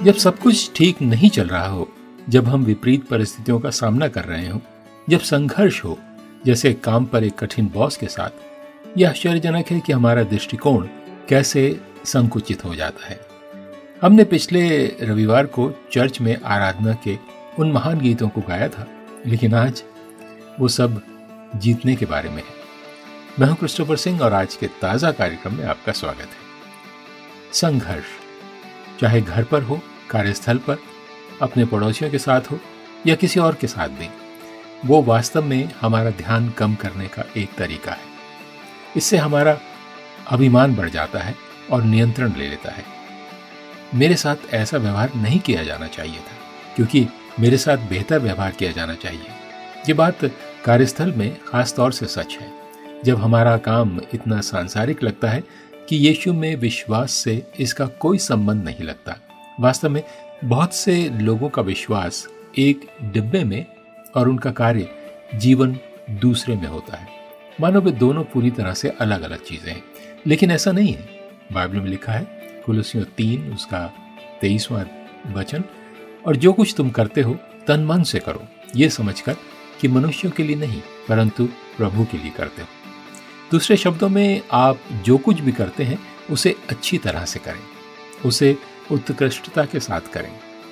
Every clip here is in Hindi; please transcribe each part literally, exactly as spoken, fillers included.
जब सब कुछ ठीक नहीं चल रहा हो, जब हम विपरीत परिस्थितियों का सामना कर रहे हो, जब संघर्ष हो, जैसे काम पर एक कठिन बॉस के साथ, यह आश्चर्यजनक है कि हमारा दृष्टिकोण कैसे संकुचित हो जाता है। हमने पिछले रविवार को चर्च में आराधना के उन महान गीतों को गाया था, लेकिन आज वो सब जीतने के बारे में है। मैं हूं क्रिस्टोफर सिंह और आज के ताजा कार्यक्रम में आपका स्वागत है। संघर्ष, चाहे घर पर हो, कार्यस्थल पर, अपने पड़ोसियों के साथ हो या किसी और के साथ भी, वो वास्तव में हमारा ध्यान कम करने का एक तरीका है। इससे हमारा अभिमान बढ़ जाता है और नियंत्रण ले लेता है। मेरे साथ ऐसा व्यवहार नहीं किया जाना चाहिए था, क्योंकि मेरे साथ बेहतर व्यवहार किया जाना चाहिए। ये बात कार्यस्थल में खास तौर से सच है, जब हमारा काम इतना सांसारिक लगता है कि यीशु में विश्वास से इसका कोई संबंध नहीं लगता। वास्तव में बहुत से लोगों का विश्वास एक डिब्बे में और उनका कार्य जीवन दूसरे में होता है, मानो वे दोनों पूरी तरह से अलग अलग चीजें हैं। लेकिन ऐसा नहीं है। बाइबल में लिखा है, कुलुस्सियों तीन उसका तेईसवां वचन, और जो कुछ तुम करते हो तन मन से करो, ये समझकर कि मनुष्यों के लिए नहीं परंतु प्रभु के लिए करते हो। दूसरे शब्दों में, आप जो कुछ भी करते हैं उसे अच्छी तरह से करें, उसे उत्कृष्टता के साथ करें,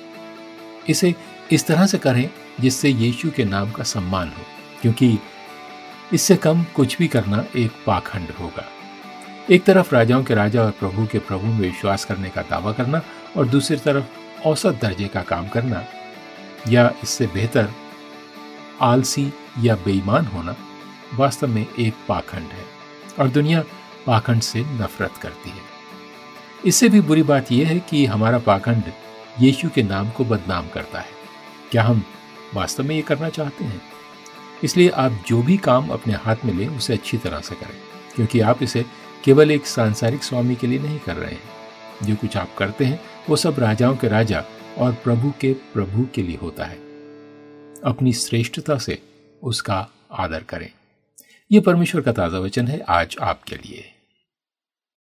इसे इस तरह से करें जिससे यीशु के नाम का सम्मान हो, क्योंकि इससे कम कुछ भी करना एक पाखंड होगा। एक तरफ राजाओं के राजा और प्रभु के प्रभु में विश्वास करने का दावा करना और दूसरी तरफ औसत दर्जे का काम करना, या इससे बेहतर आलसी या बेईमान होना, वास्तव में एक पाखंड है और दुनिया पाखंड से नफरत करती है। इससे भी बुरी बात यह है कि हमारा पाखंड यीशु के नाम को बदनाम करता है। क्या हम वास्तव में ये करना चाहते हैं? इसलिए आप जो भी काम अपने हाथ में लें उसे अच्छी तरह से करें, क्योंकि आप इसे केवल एक सांसारिक स्वामी के लिए नहीं कर रहे हैं। जो कुछ आप करते हैं वो सब राजाओं के राजा और प्रभु के प्रभु के लिए होता है। अपनी श्रेष्ठता से उसका आदर करें। यह परमेश्वर का ताजा वचन है आज आपके लिए।